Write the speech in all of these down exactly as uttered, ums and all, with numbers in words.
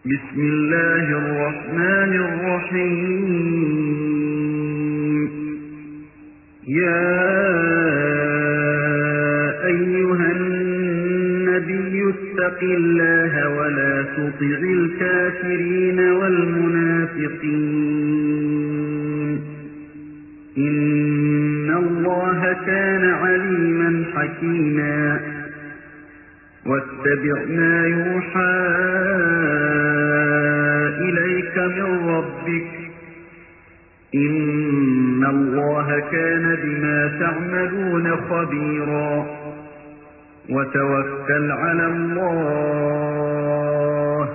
بسم الله الرحمن الرحيم يا أيها النبي اتق الله ولا تطع الكافرين والمنافقين إن الله كان عليما حكيما واتبع ما يوحى إليك من ربك إن الله كان بما تعملون خبيرا وتوكل على الله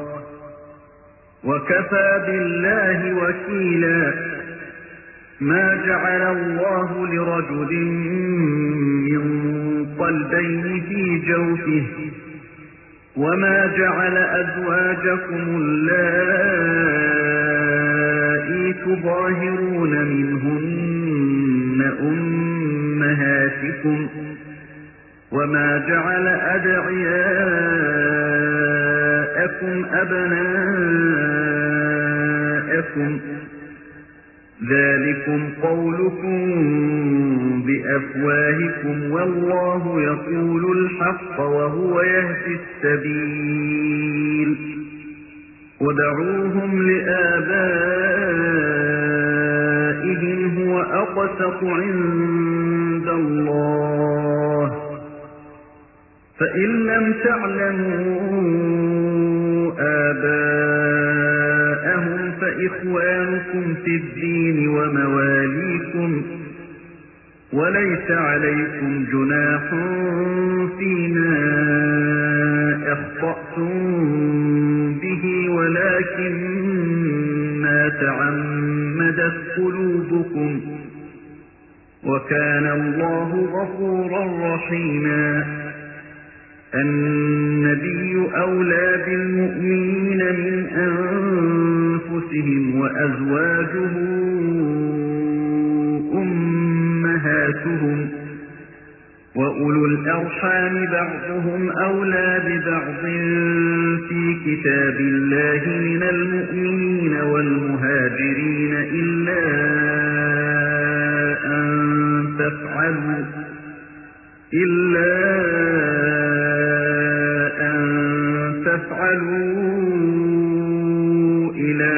وكفى بالله وكيلا ما جعل الله لرجل من قلبين في جوفه وما جعل أزواجكم اللائي تظاهرون منهن أمهاتكم وما جعل أدعياءكم أبناءكم ذلكم قولكم بأفواهكم والله يقول الحق وهو يهدي السبيل ودعوهم لآبائهم هو أقسط عند الله فإن لم تعلموا آباءهم فإخوانكم في الدين ومواليكم وليس عليكم جناح فيما أخطأتم به ولكن ما تعمدت قلوبكم وكان الله غفورا رحيما النبي أولى بالمؤمنين من أنفسهم وأزواجه أمهاتهم وأولو الأرحام بعضهم أولى ببعض في كتاب الله من المؤمنين والمهاجرين إلا أن تفعلوا إلا أن تفعلوا إلى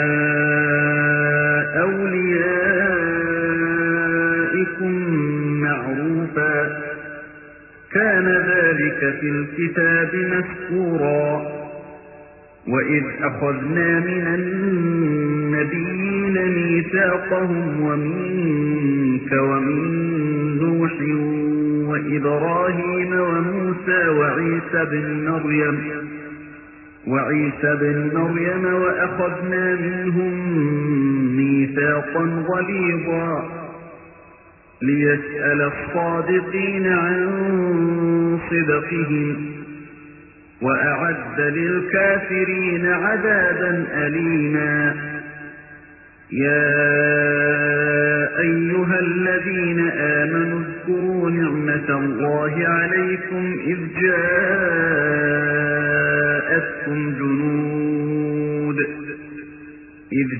أوليائكم معروفا كان ذلك في الكتاب مسكورا وإذ أخذنا من النبيين ميثاقهم ومنك ومن نوح وإبراهيم وموسى وعيسى بن مريم وعيسى بن مريم وأخذنا منهم ميثاقا غليظا ليسأل الصادقين عن صدقهم وأعد للكافرين عذابا أليما يا أيها الذين آمنوا اذكروا نعمة الله عليكم إذ جاءتكم جنود إذ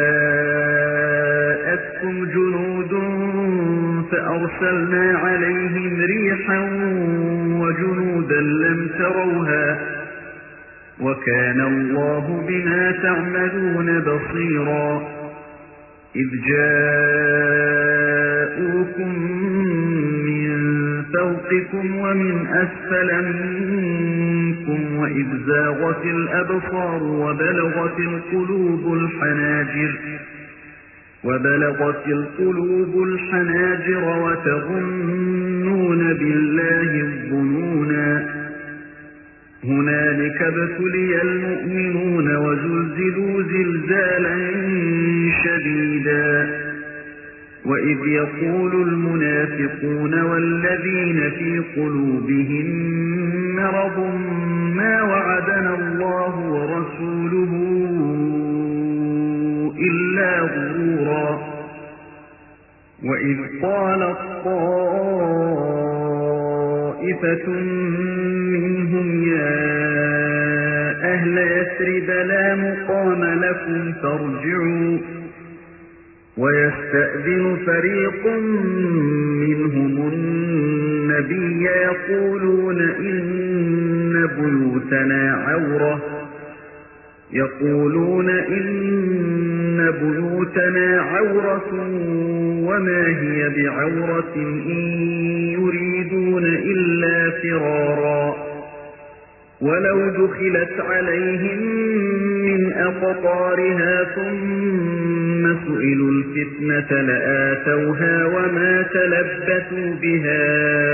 جاءتكم جنود فأرسلنا عليهم ريحا وجنودا لم تروها وكان الله بما تعملون بصيرا إذ جاءوكم من فوقكم ومن أسفل منكم وإذ زاغت الأبصار وبلغت القلوب الحناجر وبلغت القلوب الحناجر وتظنون بالله الظنونا هنالك ابتلي المؤمنون وزلزلوا زلزالا شديدا وإذ يقول المنافقون والذين في قلوبهم مرض ما وعدنا الله ورسوله إلا غرورا وإذ قالت طائفة منهم يا أهل يثرب لا مقام لكم فارجعوا ويستأذن فريق منهم النبي يقولون إن بيوتنا عورة يقولون إن بيوتنا عورة وما هي بعورة إن يريدون إلا فرارا ولو دخلت عليهم من أقطارها ثم سئلوا الفتنة لآتوها وما تلبثوا بها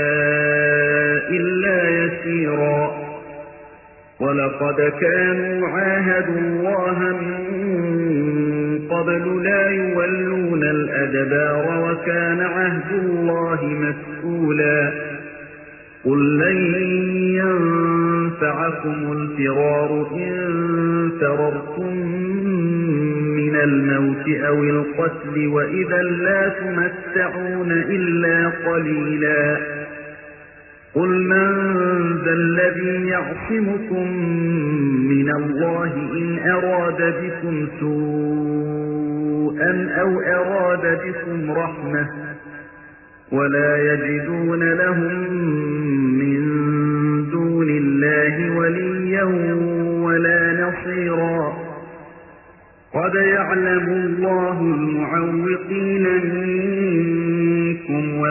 إلا يسيرا ولقد كانوا عاهدوا الله من قبل لا يولون الأدبار وكان عهد الله مسؤولا قل لن ينفعكم الفرار إن فررتم من الموت أو القتل وإذا لا تمتعون إلا قليلا قل من ذا الذي يعصمكم من الله إن أراد بكم سوءا أو أراد بكم رحمة ولا يجدون لهم من دون الله وليا ولا نصيرا قد يعلم الله المعوقين منكم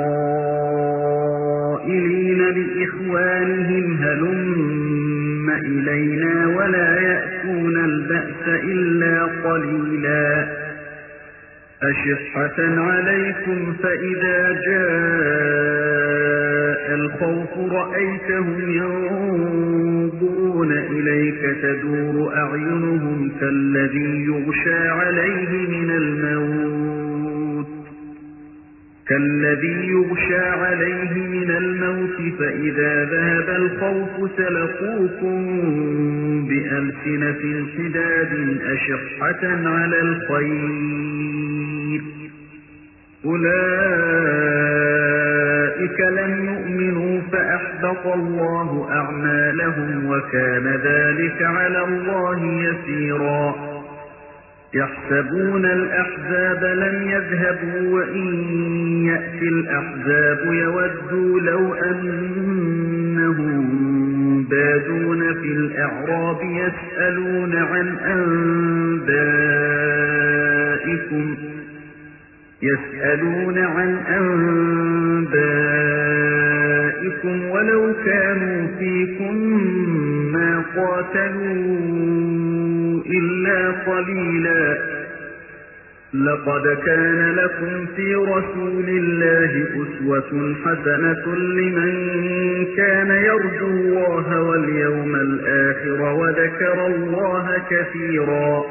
والقائلين لإخوانهم هلم إلينا ولا يأتون البأس إلا قليلا أشحة عليكم فإذا جاء الخوف رأيتهم ينظرون إليك تدور أعينهم كالذي يغشى عليه من الموت كالذي يغشى عليه من الموت فإذا ذهب الخوف سلقوكم بألسنة حداد أشحة على الخير أولئك لم يؤمنوا فأحبط الله أعمالهم وكان ذلك على الله يسيرا يحسبون الأحزاب لم يذهبوا وإن يأتي الأحزاب يودوا لو أنهم بادون في الأعراب يسألون عن أنبائكم يسألون عن أنبائكم ولو كانوا فيكم ما قاتلوا إلا قليلا لقد كان لكم في رسول الله أسوة حسنة لمن كان يرجو الله واليوم الآخر وذكر الله كثيرا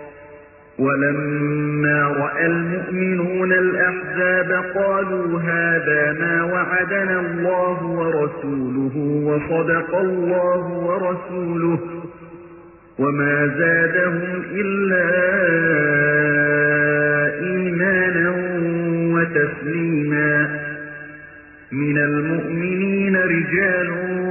ولما رأى المؤمنون الأحزاب قالوا هذا ما وعدنا الله ورسوله وصدق الله ورسوله وما زادهم إلا إيمانا وتسليما من المؤمنين رجال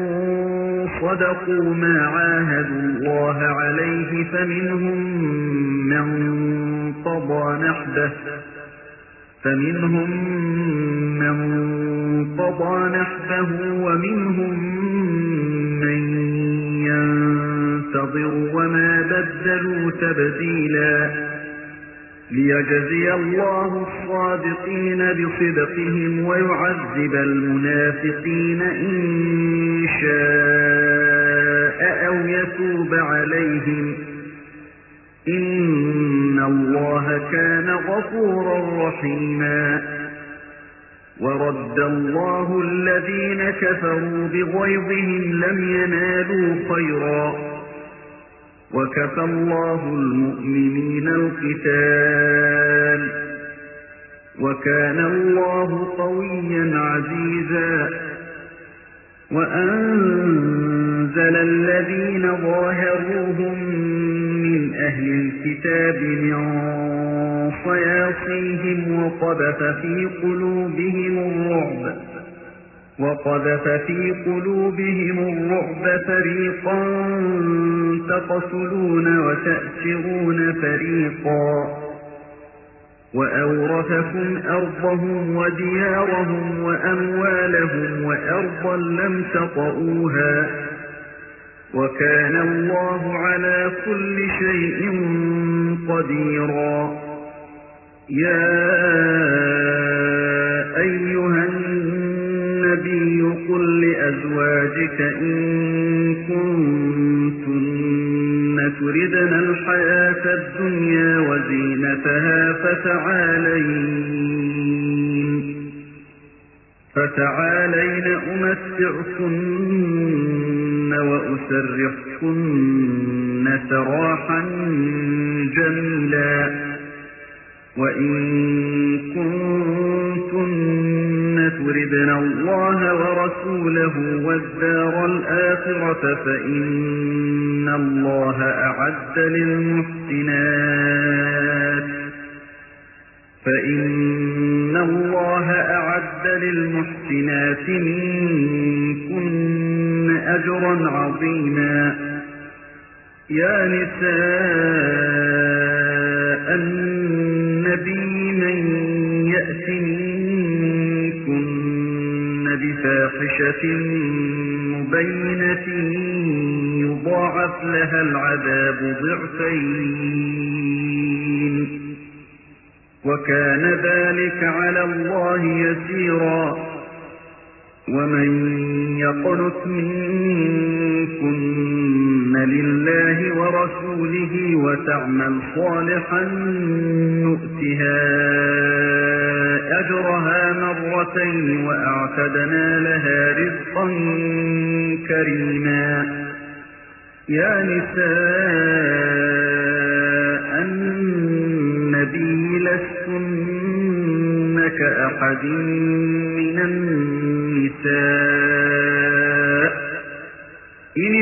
صدقوا ما عاهدوا الله عليه فمنهم من قضى نحبه فمنهم من قضى نحبه ومنهم من ينتظر وما بدلوا تبديلا ليجزي الله الصادقين بصدقهم ويعذب المنافقين إن شاء أو يتوب عليهم إن الله كان غفورا رحيما ورد الله الذين كفروا بغيظهم لم ينالوا خيرا وكفى الله المؤمنين القتال وكان الله قويا عزيزا وأنزل الذين ظاهروهم من أهل الكتاب من صياصيهم وقذف في قلوبهم الرعب وقذف في قلوبهم الرعب فريقا تقتلون وتأسرون فريقا وأورثكم أرضهم وديارهم وأموالهم وأرضا لم تطئوها وكان الله على كل شيء قديرا. يا أيها النبي قل لأزواجك إن كنتن تردن الحياة الدنيا وزينتها فتعالين فتعالين أمتعكن وأسرحكن سراحا جميلا وإن كنتن تردن الله ورسوله والدار الآخرة فإن الله أعد للمحسنات فإن الله أعد للمحسنات منكن أجرا عظيما. يا نساء النبي من يأت منكن بفاحشة مبينة يضاعف لها العذاب ضعفين وكان ذلك على الله يسيرا. ومن يقنت منكن لله ورسوله وتعمل صالحا نؤتها أجرها مرتين وأعتدنا لها رزقا كريما. يا نساء النبي لستن كأحد من النساء إن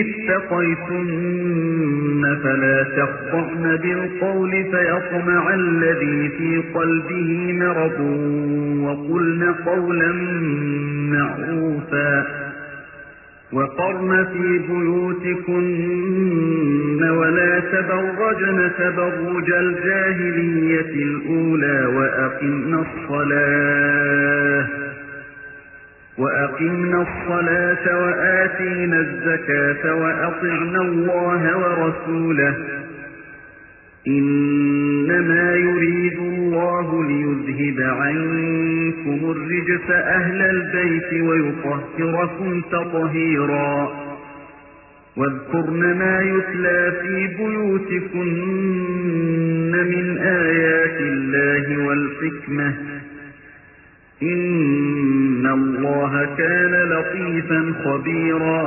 اتقيتن فلا تخضعن بالقول فيطمع الذي في قلبه مرض وقلن قولا معروفا وقرن في بيوتكن ولا تبرجن تبرج الجاهلية الأولى وأقمنا الصلاة وأقمنا الصلاة وآتينا الزكاة وأطعنا الله ورسوله إنما يريد الله ليذهب عنكم الرجس أهل البيت ويطهركم تطهيرا. واذكرن ما يتلى في بيوتكن من آيات الله والحكمة إن الله كان لطيفا خبيرا.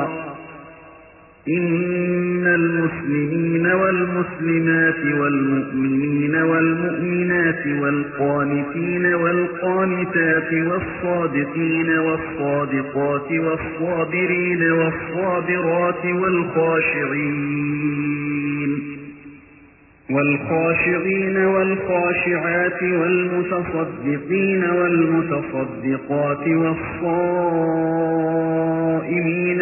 إن المسلمين والمسلمات والمؤمنين والمؤمنات والقانتين والقانتات والصادقين والصادقات والصابرين والصابرات والخاشعين والخاشعين والخاشعات والمتصدقين والمتصدقات والصائمين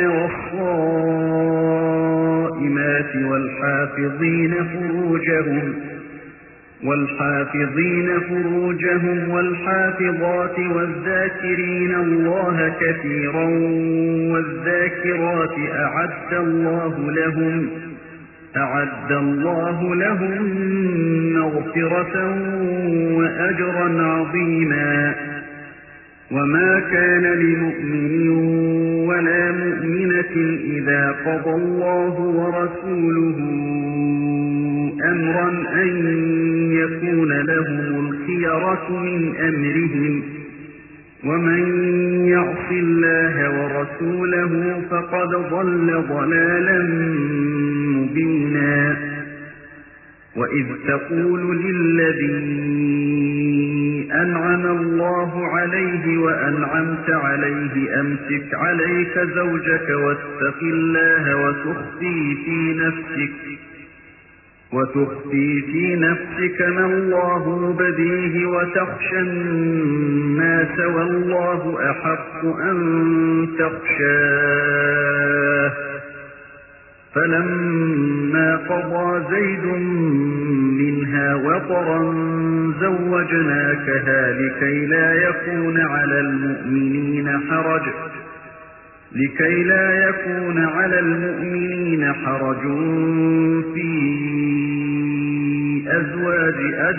والصائمات والحافظين فروجهم والحافظين فروجهم والحافظات والذاكرين الله كثيرا والذاكرات أعد الله لهم أعد الله لهم مغفرة وأجرا عظيما. وما كان لمؤمن ولا مؤمنة إذا قضى الله ورسوله أمرا أن يكون لهم الخيرة من أمرهم ومن يعص الله ورسوله فقد ضل ضلالا مبينا. وإذ تقول للذي أنعم الله عليه وأنعمت عليه أمسك عليك زوجك واتق الله وتخفي في نفسك وتخفي في نفسك ما الله مبديه وتخشى الناس والله أحق أن تخشاه فلما قضى زيد منها وطرا زوجناكها لكي لا يكون على المؤمنين حرج لكي لا يكون على المؤمنين حرج في أزواج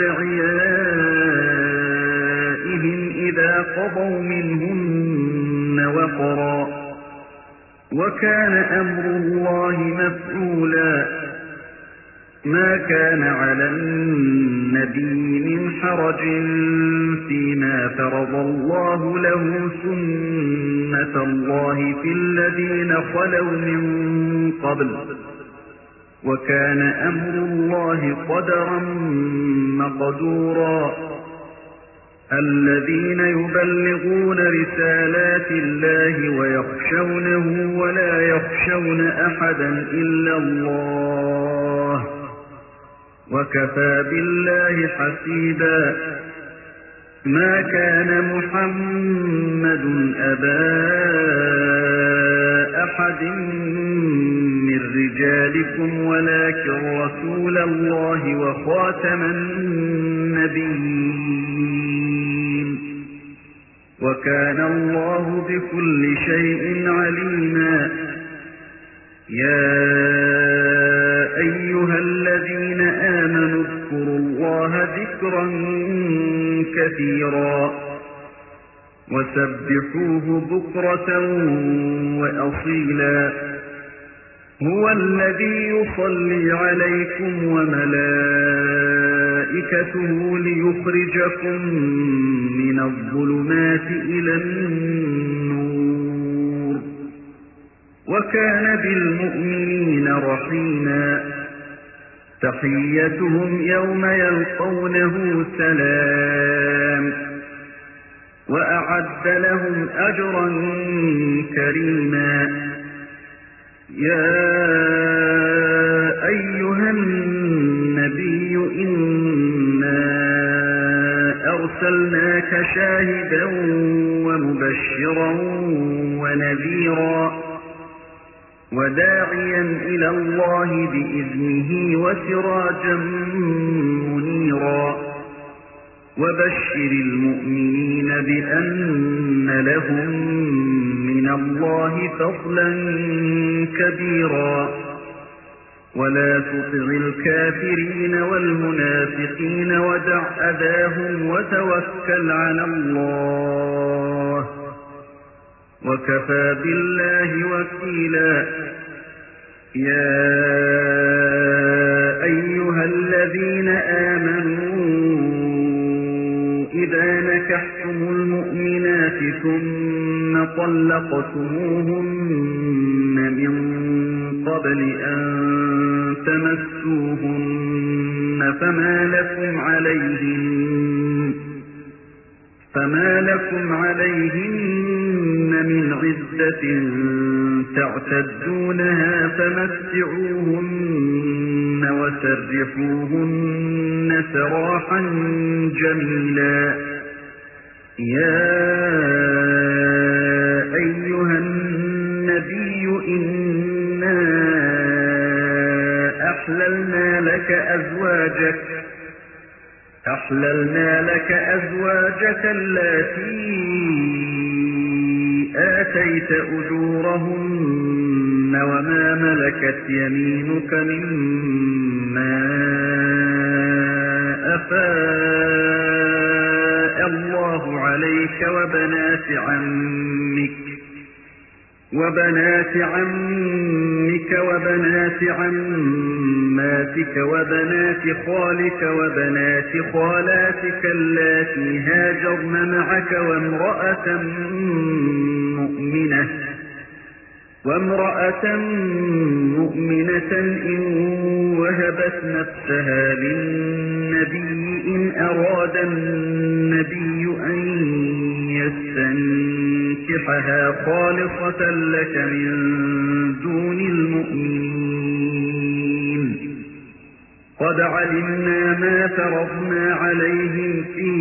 أدعيائهم إذا قضوا منهن وطرا وكان أمر الله مفعولا ما كان على النبي من حرج فيما فرض الله له سنة الله في الذين خلوا من قبل وكان أمر الله قدرا مقدورا الذين يبلغون رسالات الله ويخشونه ولا يخشون أحدا إلا الله وكفى بالله حسيبا ما كان محمد أبا أحد من رجالكم ولكن رسول الله وخاتم النبيين وكان الله بكل شيء عليما يا أيها الذين آمنوا اذكروا الله ذكرا كثيرا وسبحوه بكرة وأصيلا هو الذي يصلي عليكم وملائكته ليخرجكم من الظلمات إلى النور وكان بالمؤمنين رحيما تحيتهم يوم يلقونه سلام وأعد لهم أجرا كريما يا أيها النبي إنا أرسلناك شاهدا ومبشرا ونذيرا وداعيا إلى الله بإذنه وسراجا منيرا وبشر المؤمنين بأن لهم من الله فضلا كبيرا ولا تطع الكافرين والمنافقين ودع أذاهم وتوكل على الله وكفى بالله وكيلا يا أيها الذين آمنوا إذا نكحتم المؤمنات ثم طلقتموهن من قبل أن تمسوهن فما لكم عليهن فما لكم عليهن من عدة تعتدونها فمتعوهن وسرحوهن سراحا جميلا يا أيها النبي إنا أحللنا لك أزواجك أحللنا لك أزواجك التي آتيت أجورهن وما ملكت يمينك مما أفاء الله عليك وبنات عمك وبنات عمك وبنات عماتك وبنات خالك وبنات خالاتك اللاتي هاجرن معك وامرأة مؤمنة وامرأة مؤمنة إن وهبت نفسها للنبي إن أراد النبي أن يستنكحها خالصة لك من دون المؤمنين قد علمنا ما فرضنا عليهم في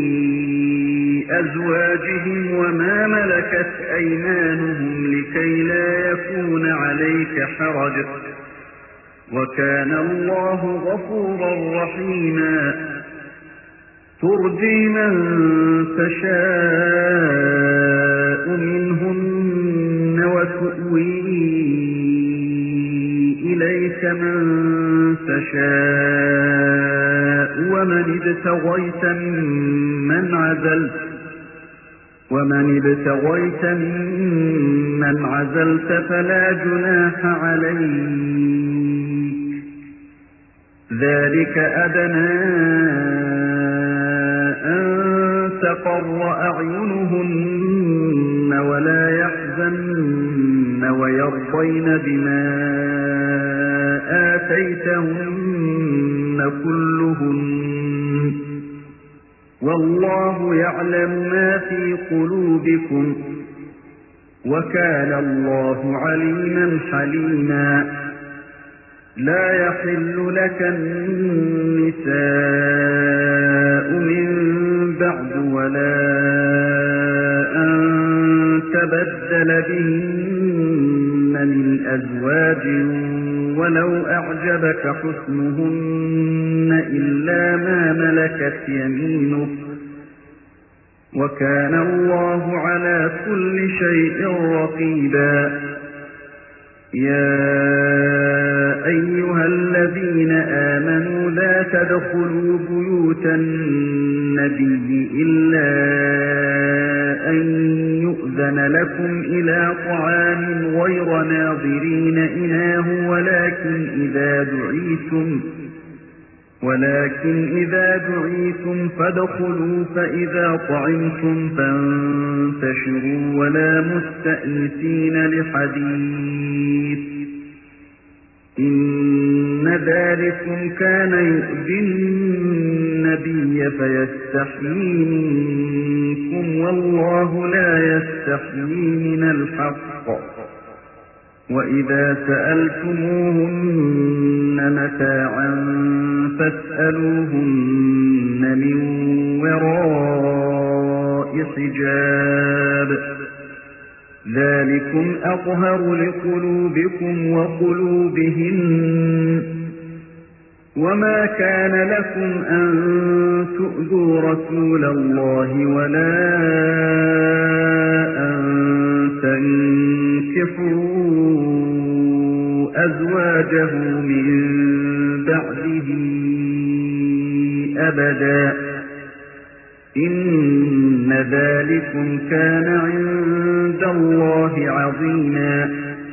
أزواجهم وما ملكت أيمانهم لكي لا يكون عليك حرج وكان الله غفورا رحيما ترجي من تشاء منهن وتؤوي إليك من تشاء ومن ابتغيت ممن عزلت ومن ابتغيت ممن عزلت فلا جناح عليك ذلك أدنى أن تقر أعينهن ولا يحزن ويرضين بما آتيتهن كلهن والله يعلم ما في قلوبكم وكان الله عليما حليما لا يحل لك النساء من بعد ولا أن تبدل بهن من أزواج ولو أعجبك حسنهن إلا ما ملكت يمينك وكان الله على كل شيء رقيبا يا أيها الذين آمنوا لا تدخلوا بيوت النبي إلا أن يؤذن لكم إلى طعام غير ناظرين إناه ولكن إذا دعيتم ولكن إذا دعيتم فادخلوا فإذا طعمتم فانتشروا ولا مستأنسين لحديث إن ذلكم كان يؤذي النبي فيستحيي منكم والله لا يستحيي من الحق وإذا سألتموهن متاعا فاسألوهن من وراء حجاب ذلكم أطهر لقلوبكم وقلوبهن وما كان لكم أن تؤذوا رسول الله ولا أن تنكحوا أزواجه من بعده أبدا إن ذلكم كان عند الله عظيما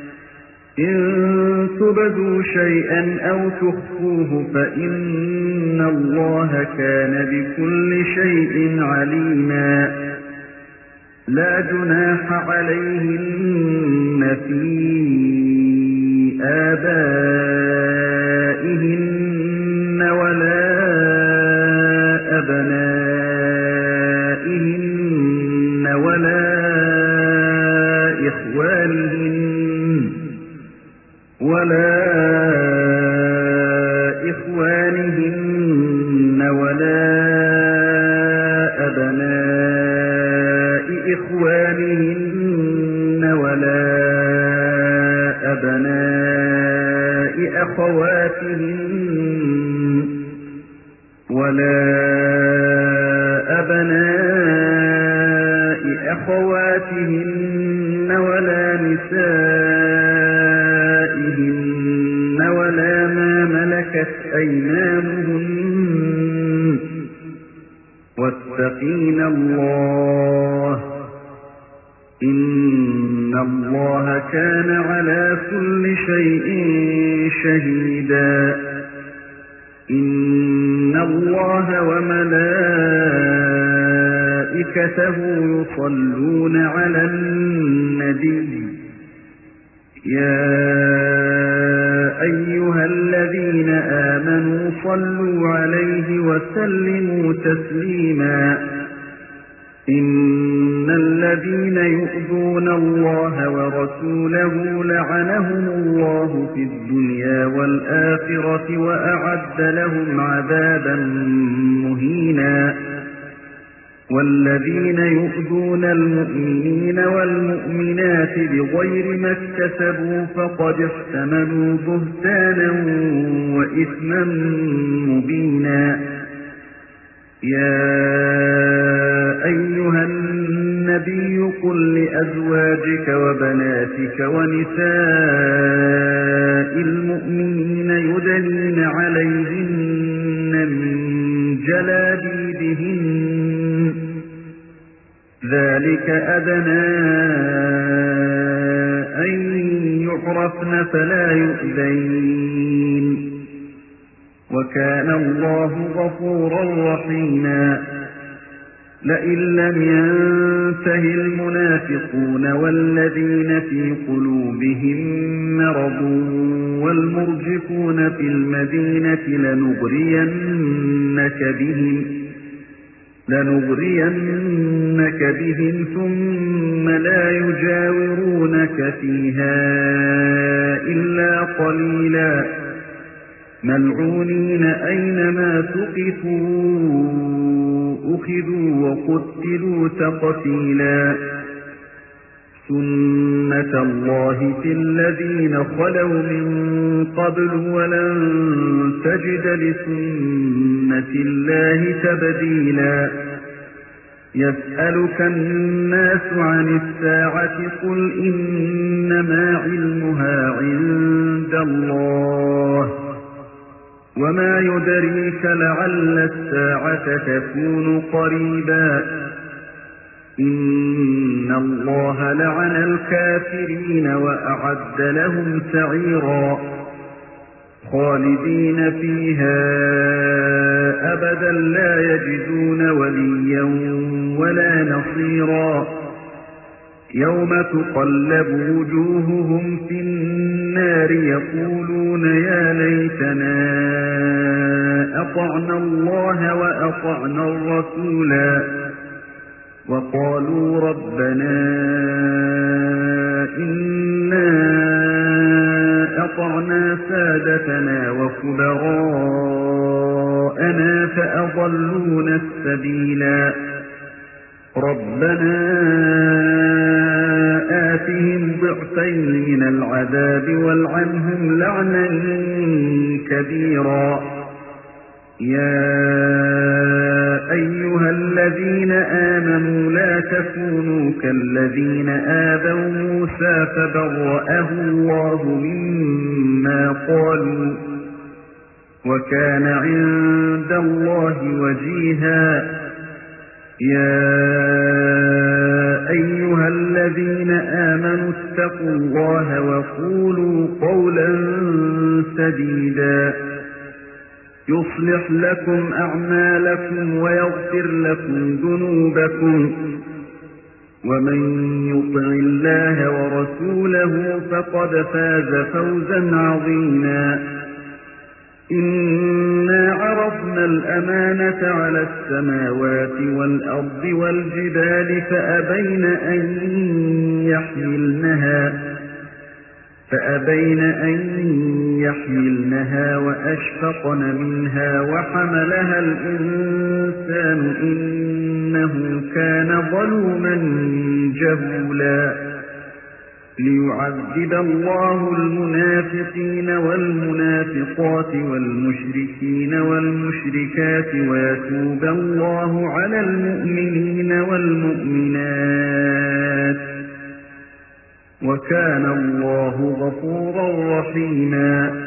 إن تبدوا شيئا أو تخفوه فإن الله كان بكل شيء عليما لا جناح عليهن في آبائهن ولا أبنائهن ولا إخوانهن ولا إخوانهن ولا أبناء إخوانهن ولا أبناء أخواتهن ولا أبناء أخواتهن ولا نسائهن ولا ما ملكت أيمانهن واتقين الله إن الله كان على كل شيء شهيدا إن الله وملائكته يصلون على النبي يا أيها الذين آمنوا صلوا عليه وسلموا تسليما إن إن الذين يؤذون الله ورسوله لعنهم الله في الدنيا والآخرة وأعد لهم عذابا مهينا والذين يؤذون المؤمنين والمؤمنات بغير ما اكتسبوا فقد احتملوا بهتانا وإثما مبينا يا أيها النبي قل لأزواجك وبناتك ونساء المؤمنين يدنين عليهن من جلابيبهن ذلك أدنى أن يعرفن فلا يؤذين وكان الله غفورا رحيما لئن لم ينته المنافقون والذين في قلوبهم مرض والمرجفون في المدينة لنغرينك بهم لنغرينك بهم ثم لا يجاورونك فيها إلا قليلا ملعونين أينما ثقفوا أخذوا وقتلوا تقتيلا سنة الله في الذين خلوا من قبل ولن تجد لسنة الله تبديلا يسألك الناس عن الساعة قل إنما علمها عند الله وما يدريك لعل الساعة تكون قريبا إن الله لعن الكافرين وأعد لهم سعيرا خالدين فيها أبدا لا يجدون وليا ولا نصيرا يوم تقلب وجوههم في النار يقولون يا ليتنا أطعنا الله وأطعنا الرسولا وقالوا ربنا إنا أطعنا سادتنا وكبراءنا فأضلونا السبيلا ربنا آتهم ضعفين من العذاب والعنهم لعنا كبيرا يا أيها الذين آمنوا لا تكونوا كالذين آذوا موسى فبرأه الله مما قالوا وكان عند الله وجيها يا أيها الذين آمنوا اتقوا الله وقولوا قولا سديدا يصلح لكم أعمالكم ويغفر لكم ذنوبكم ومن يطع الله ورسوله فقد فاز فوزا عظيما إنا عرضنا الأمانة على السماوات والأرض والجبال فأبين أن يحملنها فأبين أن يحملنها وأشفقن منها وحملها الإنسان إنه كان ظلوما جهولا ليعذب الله المنافقين والمنافقات والمشركين والمشركات ويتوب الله على المؤمنين والمؤمنات وكان الله غفورا رحيما